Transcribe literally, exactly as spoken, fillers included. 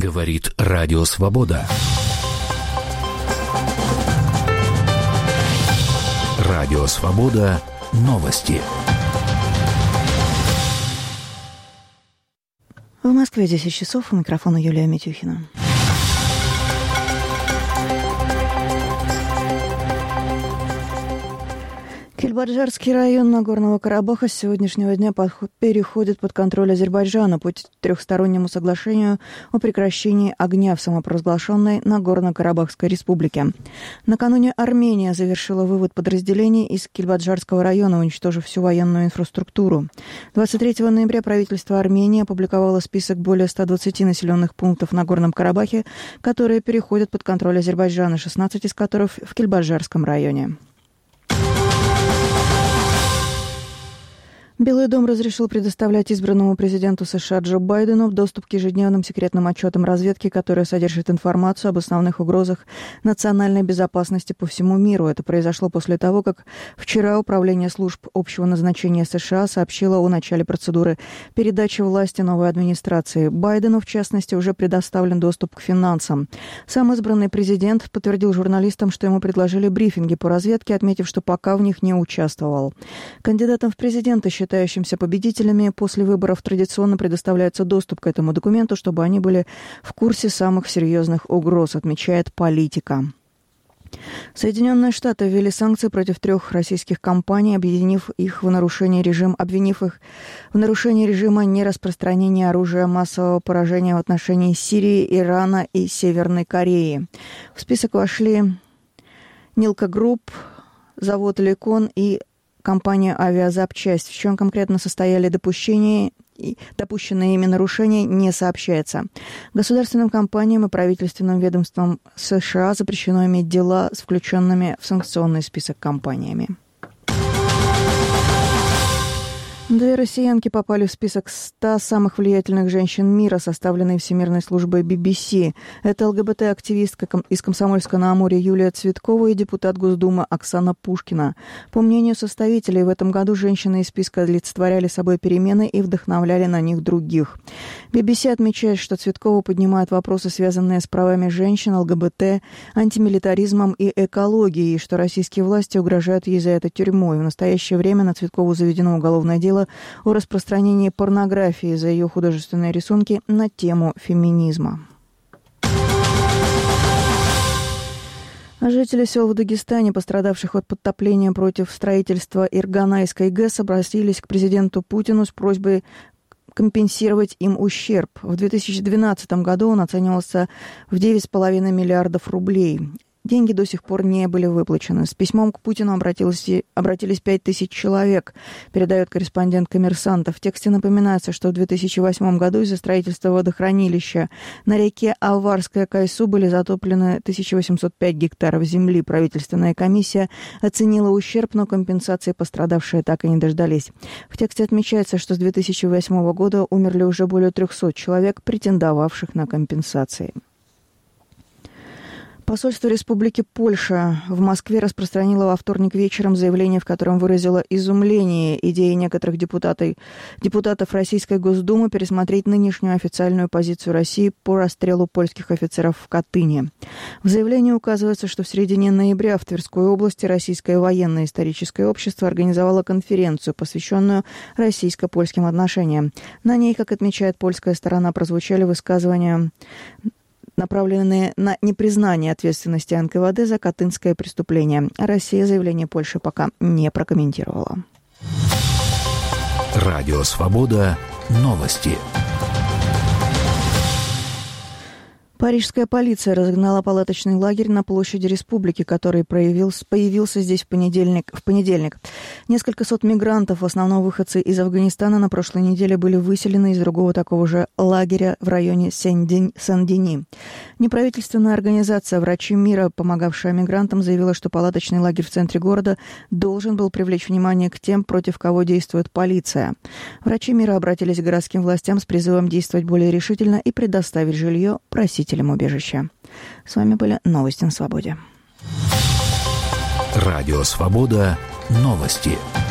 Говорит Радио Свобода. Радио Свобода. Новости. В Москве десять часов. У микрофона Юлия Митюхина. Кельбаджарский район Нагорного Карабаха с сегодняшнего дня переходит под контроль Азербайджана по трехстороннему соглашению о прекращении огня в самопровозглашенной Нагорно-Карабахской республике. Накануне Армения завершила вывод подразделений из Кельбаджарского района, уничтожив всю военную инфраструктуру. двадцать третьего ноября правительство Армении опубликовало список более ста двадцати населенных пунктов в Нагорном Карабахе, которые переходят под контроль Азербайджана, шестнадцать из которых в Кельбаджарском районе. Белый дом разрешил предоставлять избранному президенту США Джо Байдену доступ к ежедневным секретным отчетам разведки, которая содержит информацию об основных угрозах национальной безопасности по всему миру. Это произошло после того, как вчера Управление служб общего назначения США сообщило о начале процедуры передачи власти новой администрации. Байдену, в частности, уже предоставлен доступ к финансам. Сам избранный президент подтвердил журналистам, что ему предложили брифинги по разведке, отметив, что пока в них не участвовал. Кандидатам в президенты, считающимся победителями, после выборов традиционно предоставляется доступ к этому документу, чтобы они были в курсе самых серьезных угроз, отмечает Политика. Соединенные Штаты ввели санкции против трех российских компаний, объединив их в нарушении режима, обвинив их в нарушении режима нераспространения оружия массового поражения в отношении Сирии, Ирана и Северной Кореи. В список вошли Нилка Групп, завод Лекон и компания «Авиазапчасть». В чем конкретно состояли допущения и допущенные ими нарушения, не сообщается. Государственным компаниям и правительственным ведомствам США запрещено иметь дела с включенными в санкционный список компаниями. Две россиянки попали в список ста самых влиятельных женщин мира, составленный Всемирной службой би би си. Это ЛГБТ-активистка из Комсомольска-на-Амуре Юлия Цветкова и депутат Госдумы Оксана Пушкина. По мнению составителей, в этом году женщины из списка олицетворяли собой перемены и вдохновляли на них других. би би си отмечает, что Цветкова поднимает вопросы, связанные с правами женщин, ЛГБТ, антимилитаризмом и экологией, и что российские власти угрожают ей за это тюрьмой. В настоящее время на Цветкову заведено уголовное дело о распространении порнографии за ее художественные рисунки на тему феминизма. Жители сел в Дагестане, пострадавших от подтопления против строительства Ирганайской ГЭС, обратились к президенту Путину с просьбой компенсировать им ущерб. В две тысячи двенадцатом году он оценивался в девять с половиной миллиардов рублей. Деньги до сих пор не были выплачены. С письмом к Путину обратились, обратились пять тысяч человек, передает корреспондент «Коммерсанта». В тексте напоминается, что в две тысячи восьмом году из-за строительства водохранилища на реке Аварская Кайсу были затоплены тысяча восемьсот пять гектаров земли. Правительственная комиссия оценила ущерб, но компенсации пострадавшие так и не дождались. В тексте отмечается, что с две тысячи восьмого года умерли уже более трехсот человек, претендовавших на компенсации. Посольство Республики Польша в Москве распространило во вторник вечером заявление, в котором выразило изумление идеей некоторых депутатов, депутатов Российской Госдумы пересмотреть нынешнюю официальную позицию России по расстрелу польских офицеров в Катыни. В заявлении указывается, что в середине ноября в Тверской области Российское военно-историческое общество организовало конференцию, посвященную российско-польским отношениям. На ней, как отмечает польская сторона, прозвучали высказывания, направленные на непризнание ответственности эн ка вэ дэ за катынское преступление. Россия заявление Польши пока не прокомментировала. Радио Свобода. Новости. Парижская полиция разогнала палаточный лагерь на площади Республики, который проявился, появился здесь в понедельник, в понедельник. Несколько сот мигрантов, в основном выходцы из Афганистана, на прошлой неделе были выселены из другого такого же лагеря в районе Сен-Дени. Неправительственная организация «Врачи мира», помогавшая мигрантам, заявила, что палаточный лагерь в центре города должен был привлечь внимание к тем, против кого действует полиция. «Врачи мира» обратились к городским властям с призывом действовать более решительно и предоставить жилье просителям убежища. С вами были новости на Свободе. Радио Свобода. Новости.